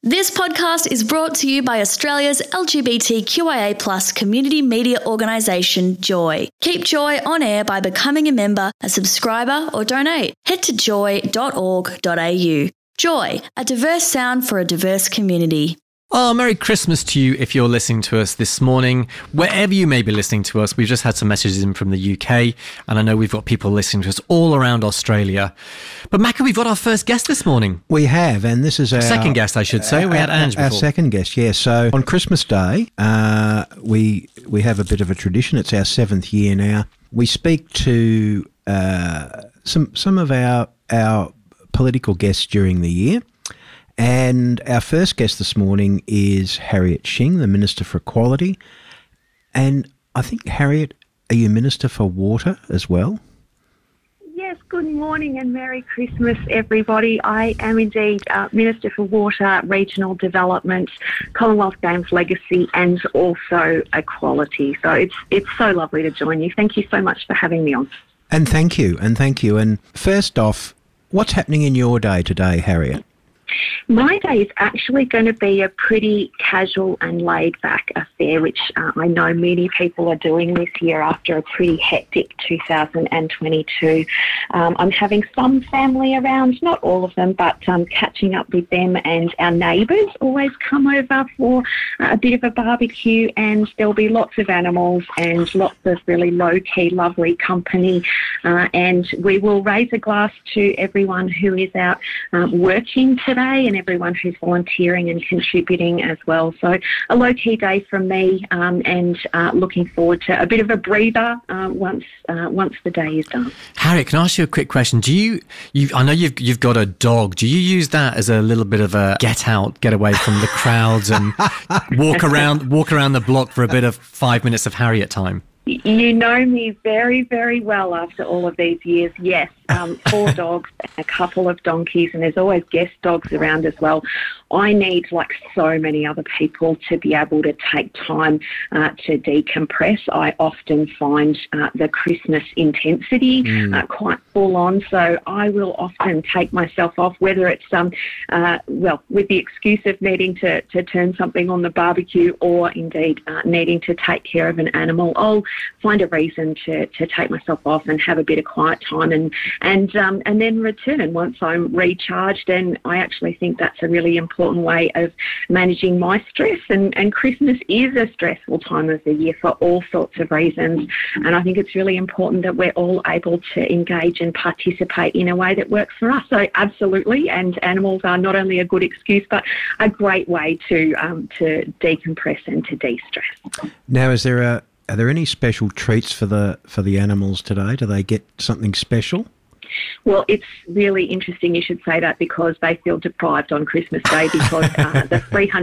This podcast is brought to you by Australia's LGBTQIA+ community media organisation, Joy. Keep Joy on air by becoming a member, a subscriber or donate. Head to joy.org.au. Joy, a diverse sound for a diverse community. Oh, Merry Christmas to you if you're listening to us this morning. Wherever you may be listening to us, we've just had some messages in from the UK, and I know we've got people listening to us all around Australia. But Macca, we've got our first guest this morning. We have, and this is our... second guest, I should say. We had Ange before. Our second guest, yeah. So on Christmas Day, we have a bit of a tradition. It's our 7th year now. We speak to some of our political guests during the year. And our first guest this morning is Harriet Shing, the Minister for Equality. And I think, Harriet, are you Minister for Water as well? Yes, good morning and Merry Christmas, everybody. I am indeed Minister for Water, Regional Development, Commonwealth Games Legacy and also Equality. So it's so lovely to join you. Thank you so much for having me on. And thank you. And first off, what's happening in your day today, Harriet? My day is actually going to be a pretty casual and laid-back affair, which I know many people are doing this year after a pretty hectic 2022. I'm having some family around, not all of them, but catching up with them, and our neighbours always come over for a bit of a barbecue, and there'll be lots of animals and lots of really low-key, lovely company, and we will raise a glass to everyone who is out working today and everyone who's volunteering and contributing as well. So a low-key day from me, and looking forward to a bit of a breather once the day is done. Harriet, can I ask you a quick question? I know you've got a dog. Do you use that as a little bit of a get away from the crowds and walk around the block for a bit of 5 minutes of Harriet time? You know me very, very well after all of these years. Yes, 4 dogs and a couple of donkeys, and there's always guest dogs around as well. I need, like so many other people, to be able to take time to decompress. I often find the Christmas intensity quite full on, so I will often take myself off, whether it's with the excuse of needing to turn something on the barbecue, or indeed needing to take care of an animal. I'll find a reason to take myself off and have a bit of quiet time and then return once I'm recharged. And I actually think that's a really important way of managing my stress. And Christmas is a stressful time of the year for all sorts of reasons. And I think it's really important that we're all able to engage and participate in a way that works for us. So absolutely, and animals are not only a good excuse, but a great way to decompress and to de-stress. Now, are there any special treats for the animals today? Do they get something special? Well, it's really interesting you should say that, because they feel deprived on Christmas Day, because the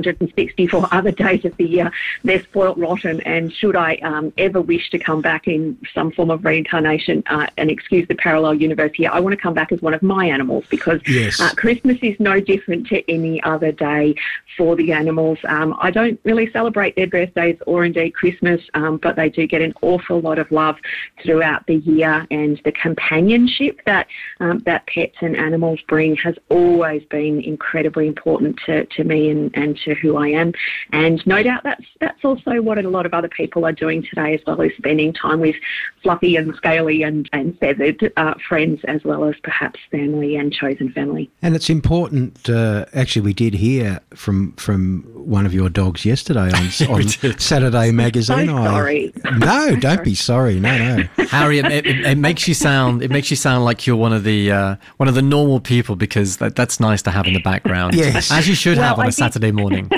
364 other days of the year, they're spoilt rotten. And should I ever wish to come back in some form of reincarnation, and excuse the parallel universe here, I want to come back as one of my animals, because yes. Christmas is no different to any other day for the animals. I don't really celebrate their birthdays or indeed Christmas, but they do get an awful lot of love throughout the year, and the companionship that pets and animals bring has always been incredibly important to me and to who I am. And no doubt that's also what a lot of other people are doing today, as well as spending time with fluffy and scaly and feathered friends, as well as perhaps family and chosen family. And it's important, actually we did hear from one of your dogs yesterday on Saturday Magazine. So sorry. No, don't be sorry. No. Harriet, it makes you sound like you're one of the normal people, because that's nice to have in the background. Yes. As you should have on a Saturday morning.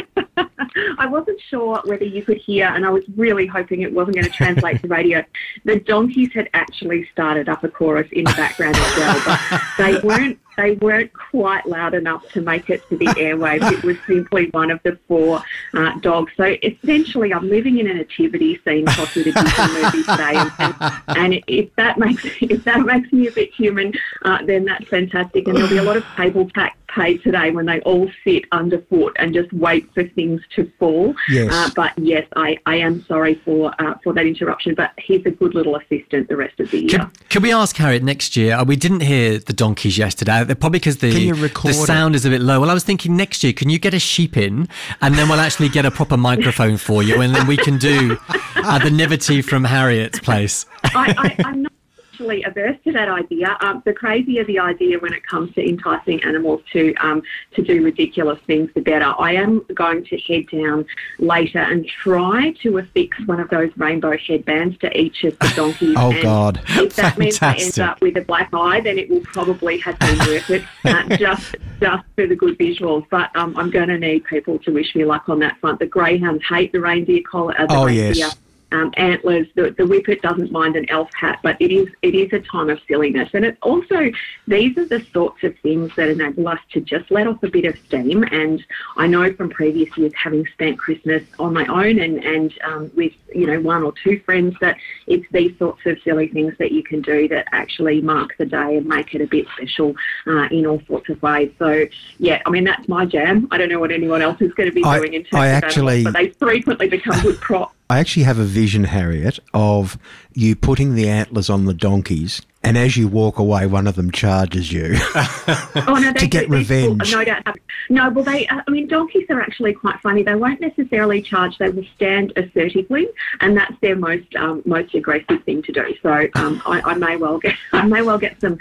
I wasn't sure whether you could hear, and I was really hoping it wasn't going to translate to radio. The donkeys had actually started up a chorus in the background as well, but they weren't quite loud enough to make it to the airwaves. It was simply one of the 4 dogs. So essentially, I'm living in a nativity scene, possibly the Disney movie today, and if that makes me a bit human, then that's fantastic. And there'll be a lot of table pay today when they all sit underfoot and just wait for things to fall. Yes. But yes, I am sorry for that interruption, but he's a good little assistant the rest of the year. Could we ask Harriet next year? We didn't hear the donkeys yesterday. probably because Can you record the sound is a bit low. Well, I was thinking next year, can you get a sheep in, and then we'll actually get a proper microphone for you, and then we can do the nativity from Harriet's place. I'm not actually averse to that idea. The crazier the idea when it comes to enticing animals to do ridiculous things, the better. I am going to head down later and try to affix one of those rainbow headbands to each of the donkeys. Oh, and God. if that means I end Fantastic. up with a black eye, then it will probably have been worth it, just for the good visuals. But I'm going to need people to wish me luck on that front. The greyhounds hate the reindeer collar. Reindeer antlers. The whippet doesn't mind an elf hat, but it is a time of silliness. And it also, these are the sorts of things that enable us to just let off a bit of steam. And I know from previous years, having spent Christmas on my own and with, one or two friends, that it's these sorts of silly things that you can do that actually mark the day and make it a bit special in all sorts of ways. So, yeah, I mean, that's my jam. I don't know what anyone else is going to be doing in terms of animals, but they frequently become good props. I actually have a vision, Harriet, of you putting the antlers on the donkeys, and as you walk away, one of them charges you to get revenge. No doubt. No, well, donkeys are actually quite funny. They won't necessarily charge. They will stand assertively, and that's their most aggressive thing to do. So I may well get some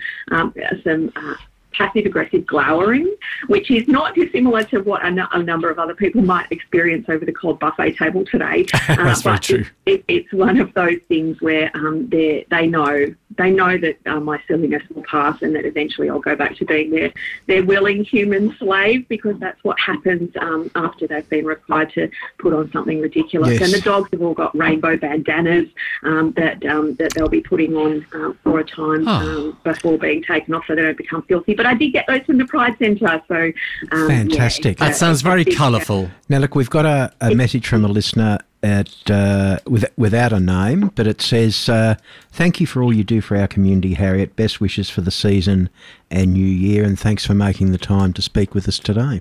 passive-aggressive glowering, which is not dissimilar to what a number of other people might experience over the cold buffet table today. That's very true. It's one of those things where they know that my silliness will pass and that eventually I'll go back to being their willing human slave, because that's what happens after they've been required to put on something ridiculous. Yes. And the dogs have all got rainbow bandanas that they'll be putting on for a time before being taken off so they don't become filthy. But I did get those from the Pride Centre, so fantastic. That sounds very colourful. Now, look, we've got a message from a listener without a name, but it says, thank you for all you do for our community, Harriet. Best wishes for the season and new year, and thanks for making the time to speak with us today.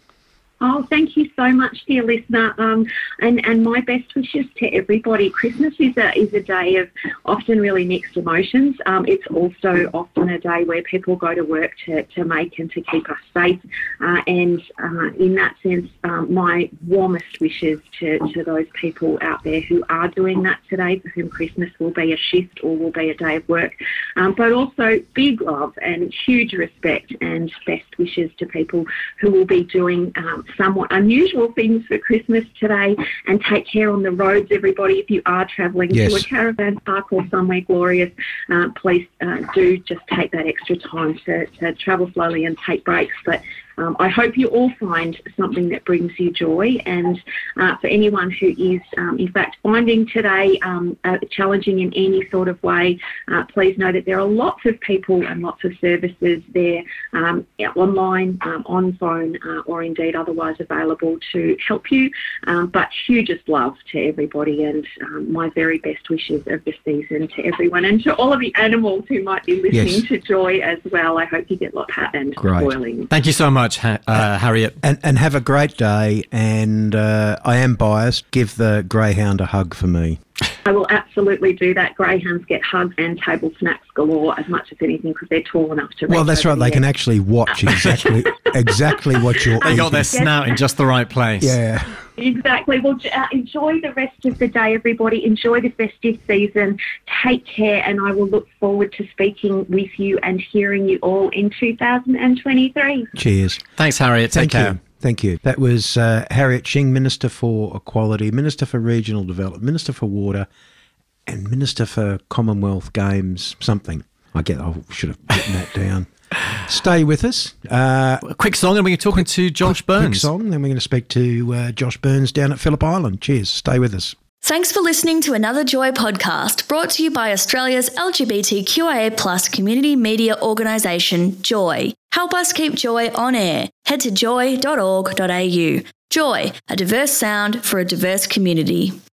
Oh, thank you so much, dear listener, and my best wishes to everybody. Christmas is a day of often really mixed emotions. It's also often a day where people go to work to make and to keep us safe, and in that sense, my warmest wishes to those people out there who are doing that today, for whom Christmas will be a shift or will be a day of work, but also big love and huge respect and best wishes to people who will be doing somewhat unusual things for Christmas today. And take care on the roads, everybody. If you are travelling to a caravan park or somewhere glorious, please do just take that extra time to travel slowly and take breaks. But I hope you all find something that brings you joy. And for anyone who is, in fact, finding today challenging in any sort of way, please know that there are lots of people and lots of services there online, on phone, or indeed otherwise available to help you. But hugest love to everybody, and my very best wishes of the season to everyone, and to all of the animals who might be listening to Joy as well. I hope you get lots and spoiling. Thank you so much, Harriet. And have a great day. And I am biased. Give the greyhound a hug for me. I will absolutely do that. Greyhounds get hugs and table snacks galore as much as anything, because they're tall enough to reach. Well, that's right. They can actually watch exactly what you're They eating. got their snout in just the right place. Yeah. Exactly. Well, enjoy the rest of the day, everybody. Enjoy the festive season. Take care, and I will look forward to speaking with you and hearing you all in 2023. Cheers. Thanks, Harriet. Take care. Thank you. That was Harriet Shing, Minister for Equality, Minister for Regional Development, Minister for Water, and Minister for Commonwealth Games something. I should have written that down. Stay with us. A quick song, and we're talking to Josh Burns. Quick song, then we're going to speak to Josh Burns down at Phillip Island. Cheers. Stay with us. Thanks for listening to another Joy podcast, brought to you by Australia's LGBTQIA+ community media organisation, Joy. Help us keep Joy on air. Head to joy.org.au. Joy, a diverse sound for a diverse community.